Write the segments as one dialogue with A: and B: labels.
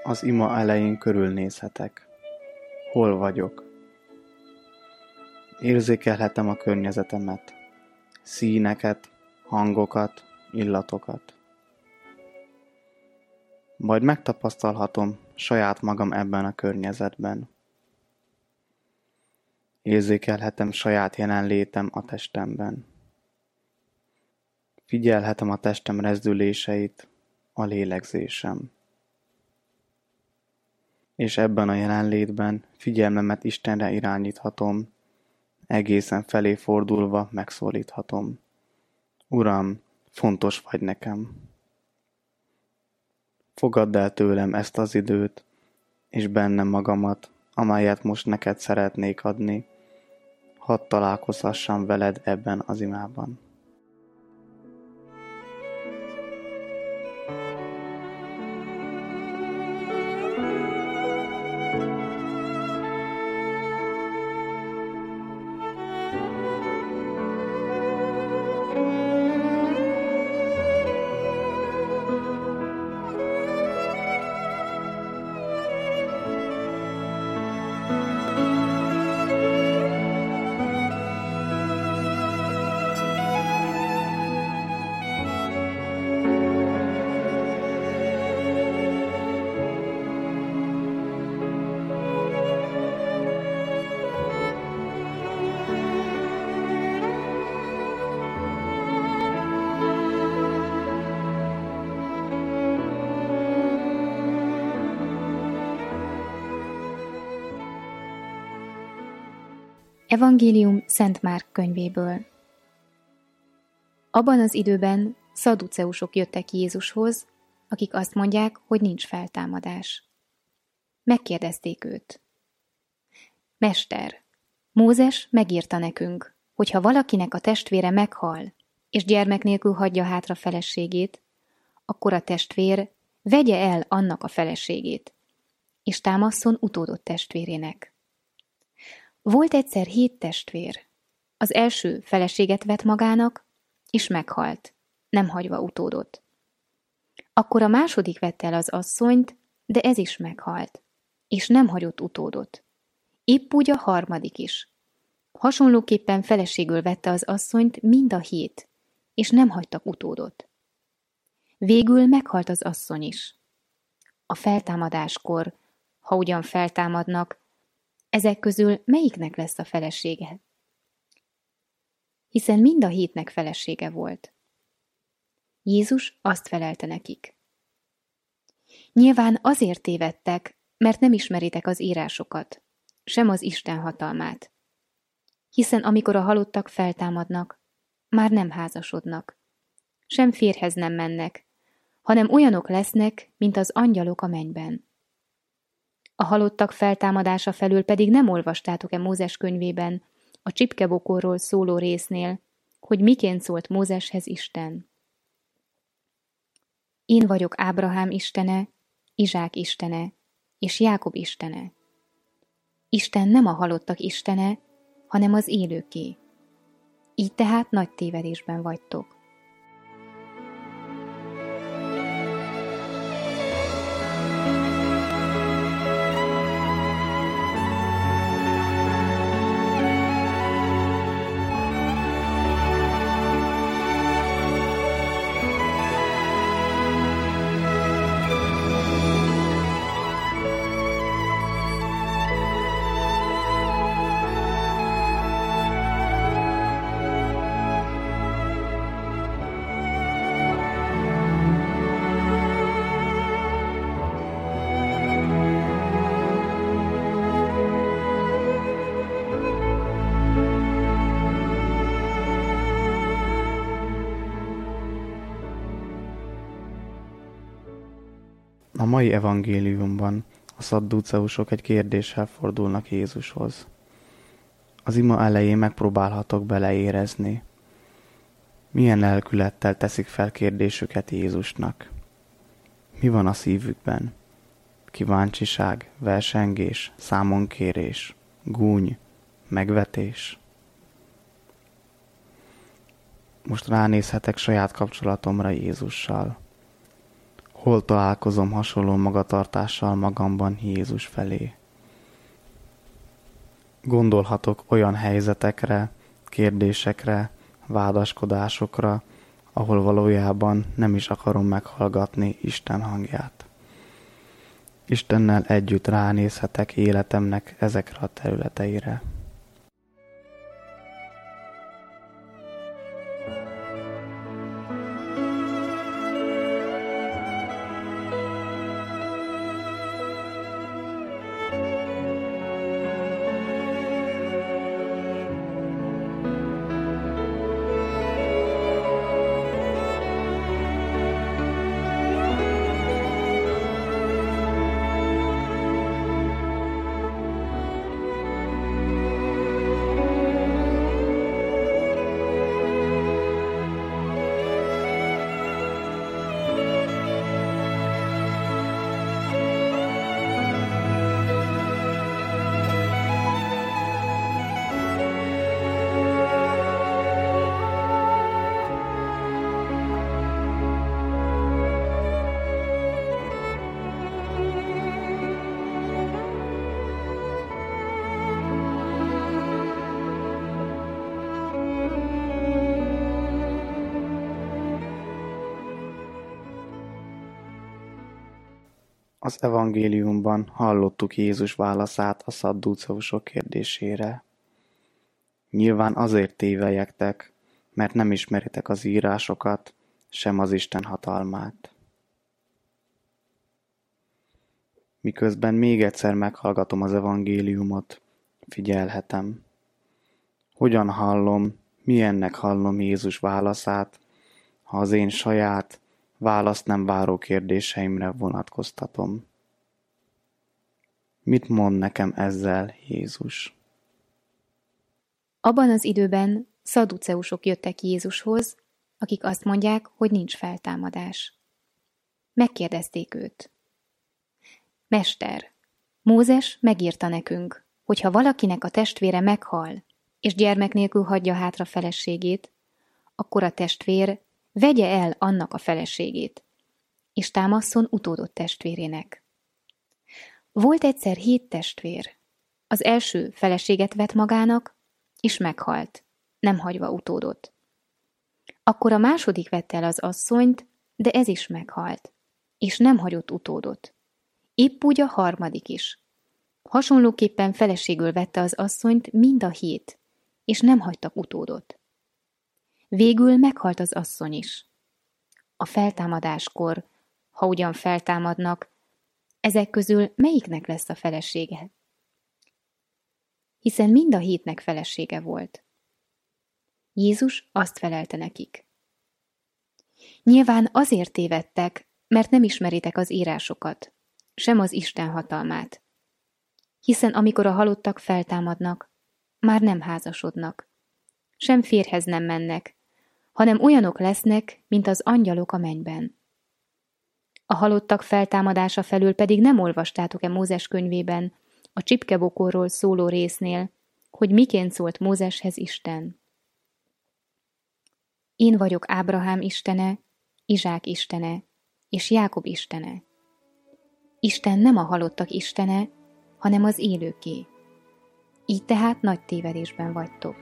A: Az ima elején körülnézhetek. Hol vagyok? Érzékelhetem a környezetemet, színeket, hangokat, illatokat. Majd megtapasztalhatom saját magam ebben a környezetben. Érzékelhetem saját jelenlétem a testemben. Figyelhetem a testem rezdüléseit, a lélegzésem. És ebben a jelenlétben figyelmemet Istenre irányíthatom, egészen felé fordulva megszólíthatom. Uram, fontos vagy nekem. Fogadd el tőlem ezt az időt, és bennem magamat, amelyet most neked szeretnék adni, hadd találkozhassam veled ebben az imában.
B: Evangélium Szent Márk könyvéből. Abban az időben szadduceusok jöttek Jézushoz, akik azt mondják, hogy nincs feltámadás. Megkérdezték őt. Mester, Mózes megírta nekünk, hogy ha valakinek a testvére meghal, és gyermek nélkül hagyja hátra feleségét, akkor a testvér vegye el annak a feleségét, és támasszon utódot testvérének. Volt egyszer 7 testvér. Az első feleséget vett magának, és meghalt, nem hagyva utódot. Akkor a második vette el az asszonyt, de ez is meghalt, és nem hagyott utódot. Épp úgy a harmadik is. Hasonlóképpen feleségül vette az asszonyt mind a 7, és nem hagytak utódot. Végül meghalt az asszony is. A feltámadáskor, ha ugyan feltámadnak, ezek közül melyiknek lesz a felesége? Hiszen mind a 7-nek felesége volt. Jézus azt felelte nekik. Nyilván azért tévedtek, mert nem ismeritek az írásokat, sem az Isten hatalmát. Hiszen amikor a halottak feltámadnak, már nem házasodnak, sem férjhez nem mennek, hanem olyanok lesznek, mint az angyalok a mennyben. A halottak feltámadása felül pedig nem olvastátok-e Mózes könyvében, a csipkebokorról szóló résznél, hogy miként szólt Mózeshez Isten. Én vagyok Ábrahám istene, Izsák istene, és Jákob istene. Isten nem a halottak istene, hanem az élőké. Így tehát nagy tévedésben vagytok.
A: A mai evangéliumban a szadduceusok egy kérdéssel fordulnak Jézushoz. Az ima elején megpróbálhatok beleérezni, milyen lelkülettel teszik fel kérdésüket Jézusnak. Mi van a szívükben? Kíváncsiság, versengés, számonkérés, gúny, megvetés. Most ránézhetek saját kapcsolatomra Jézussal. Hol találkozom hasonló magatartással magamban Jézus felé? Gondolhatok olyan helyzetekre, kérdésekre, vádaskodásokra, ahol valójában nem is akarom meghallgatni Isten hangját. Istennel együtt ránézhetek életemnek ezekre a területeire. Az evangéliumban hallottuk Jézus válaszát a szadduceusok kérdésére. Nyilván azért tévelyegtek, mert nem ismeritek az írásokat, sem az Isten hatalmát. Miközben még egyszer meghallgatom az evangéliumot, figyelhetem. Hogyan hallom, milyennek hallom Jézus válaszát, ha az én saját, választ nem váró kérdéseimre vonatkoztatom. Mit mond nekem ezzel Jézus?
B: Abban az időben szadduceusok jöttek Jézushoz, akik azt mondják, hogy nincs feltámadás. Megkérdezték őt. Mester, Mózes megírta nekünk, hogy ha valakinek a testvére meghal, és gyermek nélkül hagyja hátra feleségét, akkor a testvér vegye el annak a feleségét, és támasszon utódot testvérének. Volt egyszer 7 testvér. Az első feleséget vett magának, és meghalt, nem hagyva utódot. Akkor a második vette el az asszonyt, de ez is meghalt, és nem hagyott utódot. Épp úgy a harmadik is. Hasonlóképpen feleségül vette az asszonyt mind a 7, és nem hagytak utódot. Végül meghalt az asszony is. A feltámadáskor, ha ugyan feltámadnak, ezek közül melyiknek lesz a felesége? Hiszen mind a 7-nek felesége volt. Jézus azt felelte nekik. Nyilván azért tévedtek, mert nem ismeritek az írásokat, sem az Isten hatalmát. Hiszen amikor a halottak feltámadnak, már nem házasodnak, sem férjhez nem mennek, hanem olyanok lesznek, mint az angyalok a mennyben. A halottak feltámadása felül pedig nem olvastátok-e Mózes könyvében, a csipkebokorról szóló résznél, hogy miként szólt Mózeshez Isten. Én vagyok Ábrahám istene, Izsák istene és Jákob istene. Isten nem a halottak istene, hanem az élőké. Így tehát nagy tévedésben vagytok.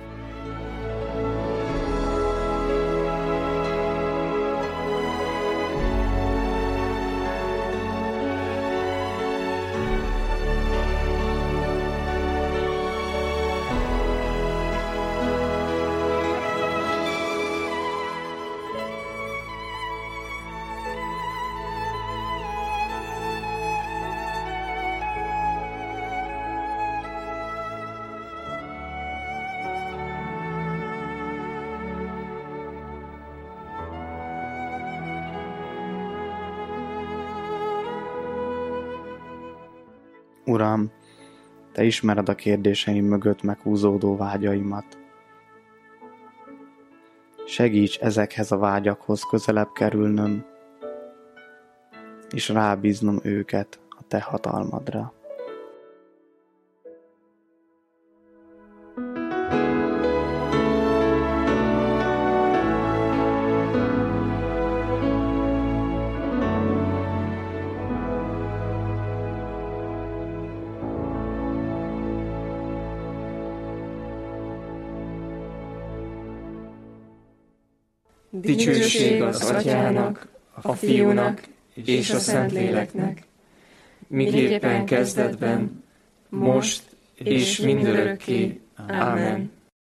A: Uram, Te ismered a kérdéseim mögött meghúzódó vágyaimat. Segíts ezekhez a vágyakhoz közelebb kerülnöm, és rábíznom őket a Te hatalmadra.
C: Dicsőség az Atyának, a Fiúnak és a Szentléleknek, miképpen kezdetben, most és mindörökké. Ámen.